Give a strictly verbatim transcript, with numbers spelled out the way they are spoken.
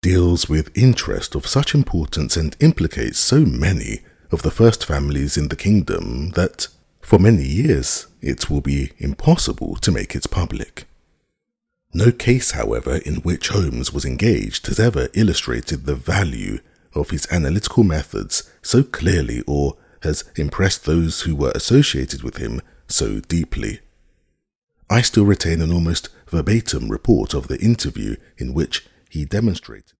deals with interest of such importance and implicates so many of the first families in the kingdom that, for many years, it will be impossible to make it public. No case, however, in which Holmes was engaged has ever illustrated the value of his analytical methods so clearly or has impressed those who were associated with him so deeply. I still retain an almost verbatim report of the interview in which he demonstrated